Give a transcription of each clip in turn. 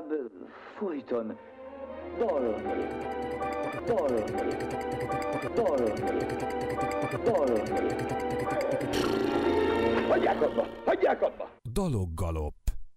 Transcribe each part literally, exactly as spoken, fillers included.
inkább folyton dalolni, dalolni, dalolni, dalolni. Hagyják abba, hagyják abba! Daloggalop.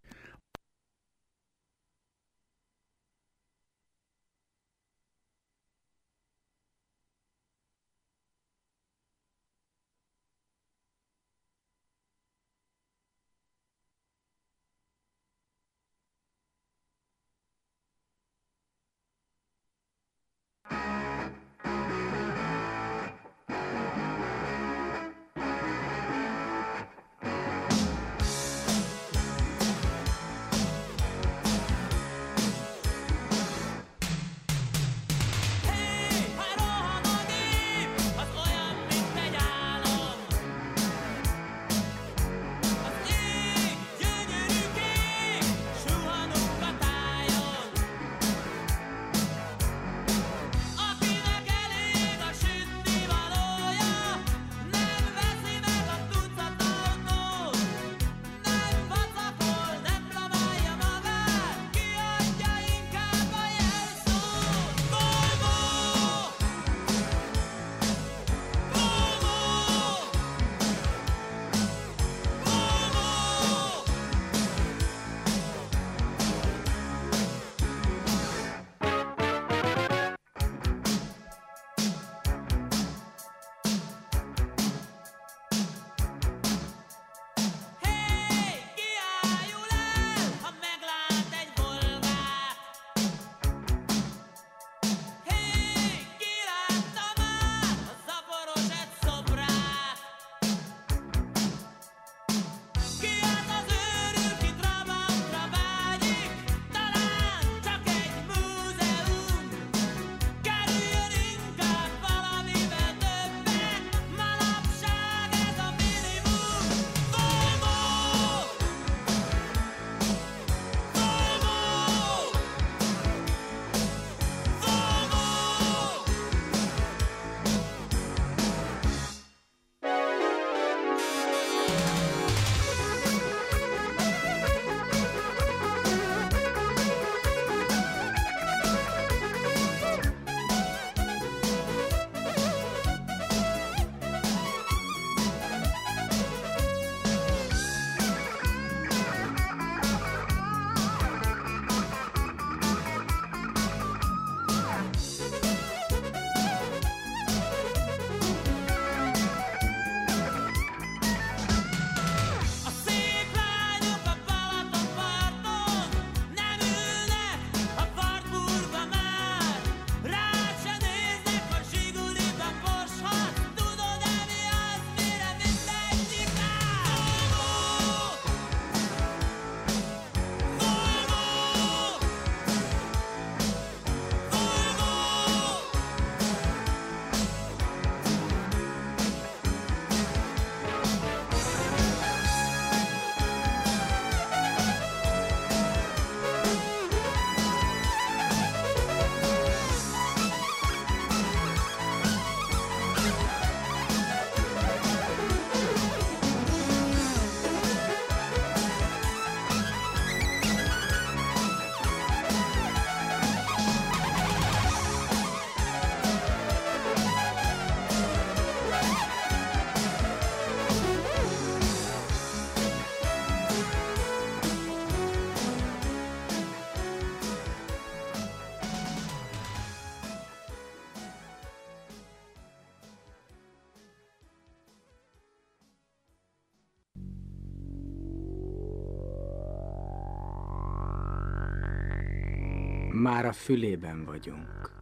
Már a fülében vagyunk.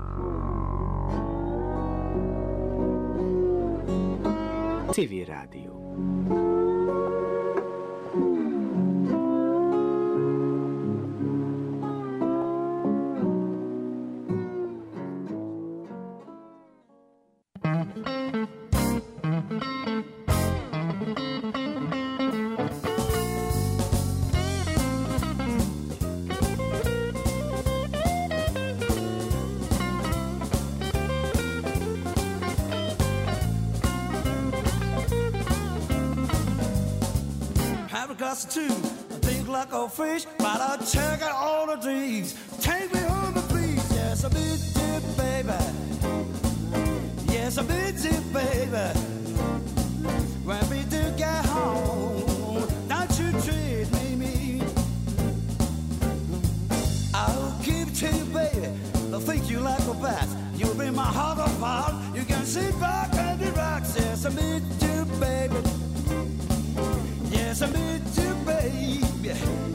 Civil Rádió. Two, I think like a fish, but I check out all the dreams. Take me home, please. Yes, I miss you, baby. Yes, I miss you, baby. When we do get home, don't you treat me mean. I'll give it to you, baby. I think you like a bath. You'll be my heart of heart. You can sit back and relax. Yes, I miss you, baby. Yes, I miss you, baby.